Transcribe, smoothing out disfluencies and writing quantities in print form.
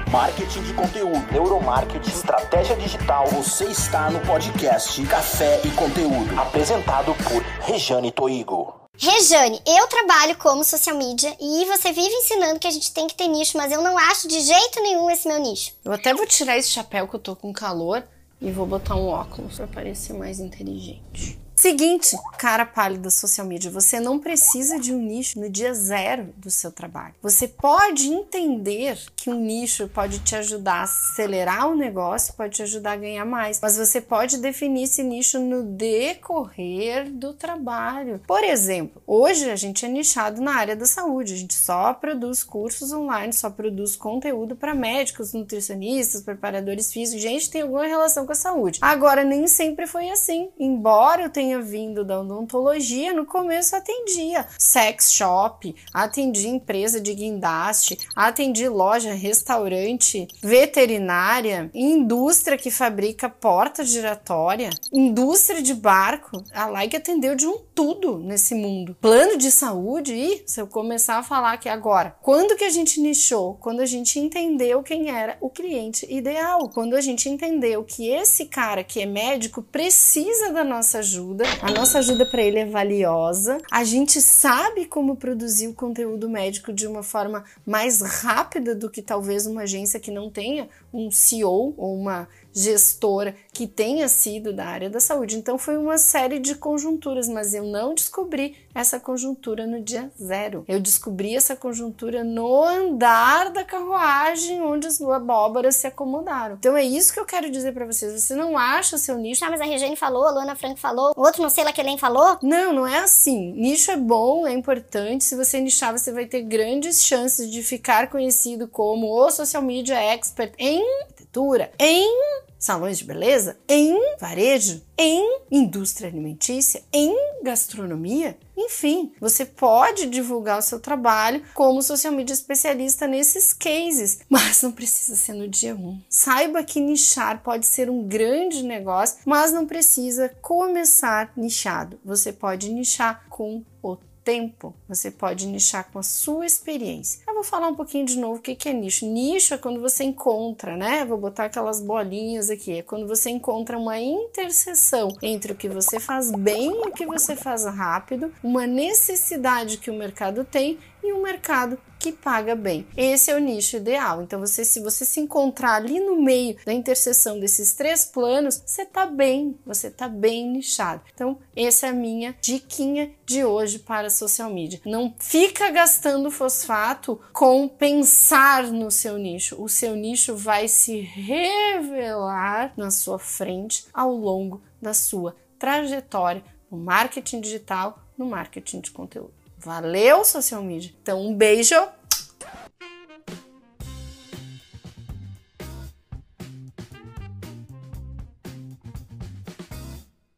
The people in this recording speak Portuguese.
marketing de conteúdo, neuromarketing, estratégia digital. Você está no podcast Café e Conteúdo, apresentado por Rejane Toigo. Rejane, eu trabalho como social media e você vive ensinando que a gente tem que ter nicho, mas eu não acho de jeito nenhum esse meu nicho. Eu até vou tirar esse chapéu que eu tô com calor e vou botar um óculos pra parecer mais inteligente. Seguinte, cara pálida social media, você não precisa de um nicho no dia zero do seu trabalho. Você pode entender que um nicho pode te ajudar a acelerar o negócio, pode te ajudar a ganhar mais, mas você pode definir esse nicho no decorrer do trabalho. Por exemplo, hoje a gente é nichado na área da saúde, a gente só produz cursos online, só produz conteúdo para médicos, nutricionistas, preparadores físicos, gente que tem alguma relação com a saúde. Agora, nem sempre foi assim, embora eu tenha vindo da odontologia, no começo atendia sex shop, atendi empresa de guindaste, atendi loja, restaurante, veterinária, indústria que fabrica porta giratória, indústria de barco. A Like atendeu de um tudo nesse mundo. Plano de saúde, e se eu começar a falar aqui agora, quando que a gente nichou? Quando a gente entendeu quem era o cliente ideal, quando a gente entendeu que esse cara que é médico precisa da nossa ajuda, a nossa ajuda para ele é valiosa, a gente sabe como produzir o conteúdo médico de uma forma mais rápida do que talvez uma agência que não tenha um CEO ou uma gestora que tenha sido da área da saúde. Então foi uma série de conjunturas, mas eu não descobri essa conjuntura no dia zero. Eu descobri essa conjuntura no andar da carruagem, onde as abóboras se acomodaram. Então é isso que eu quero dizer para vocês. Você não acha seu nicho... Ah, mas a Rejane falou, a Luana Frank falou, o outro não sei lá que nem falou. Não, não é assim. Nicho é bom, é importante. Se você nichar, você vai ter grandes chances de ficar conhecido como o social media expert em arquitetura, em salões de beleza, em varejo, em indústria alimentícia, em gastronomia. Enfim, você pode divulgar o seu trabalho como social media especialista nesses cases, mas não precisa ser no dia 1. Saiba que nichar pode ser um grande negócio, mas não precisa começar nichado. Você pode nichar com o tempo, você pode nichar com a sua experiência. Eu vou falar um pouquinho de novo o que é nicho. Nicho é quando você encontra, né? Vou botar aquelas bolinhas aqui. É quando você encontra uma interseção entre o que você faz bem e o que você faz rápido, uma necessidade que o mercado tem e um mercado que paga bem. Esse é o nicho ideal. Então, se você se encontrar ali no meio da interseção desses três planos, você tá bem nichado. Então, essa é a minha diquinha de hoje para social media. Não fica gastando fosfato com pensar no seu nicho. O seu nicho vai se revelar na sua frente ao longo da sua trajetória no marketing digital, no marketing de conteúdo. Valeu, social media! Então, um beijo!